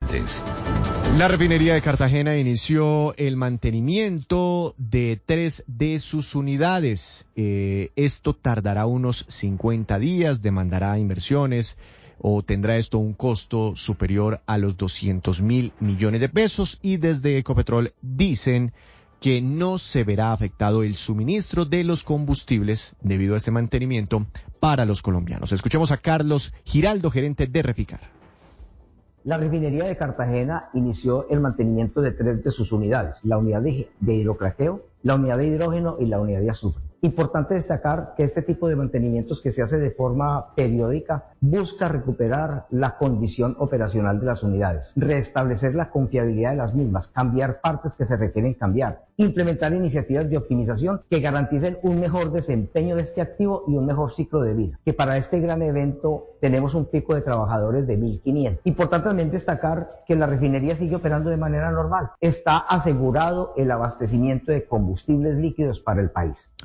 oyentes. La refinería de Cartagena inició el mantenimiento de 3 de sus unidades. Esto tardará unos 50 días, demandará inversiones o tendrá esto un costo superior a los 200.000 millones de pesos, y desde Ecopetrol dicen que no se verá afectado el suministro de los combustibles debido a este mantenimiento para los colombianos. Escuchemos a Carlos Giraldo, gerente de Reficar. La refinería de Cartagena inició el mantenimiento de 3 de sus unidades, la unidad de hidrocraqueo, la unidad de hidrógeno y la unidad de azufre. Importante destacar que este tipo de mantenimientos, que se hace de forma periódica, busca recuperar la condición operacional de las unidades, restablecer la confiabilidad de las mismas, cambiar partes que se requieren cambiar, implementar iniciativas de optimización que garanticen un mejor desempeño de este activo y un mejor ciclo de vida. Que para este gran evento tenemos un pico de trabajadores de 1.500. Importante también destacar que la refinería sigue operando de manera normal. Está asegurado el abastecimiento de combustibles líquidos para el país.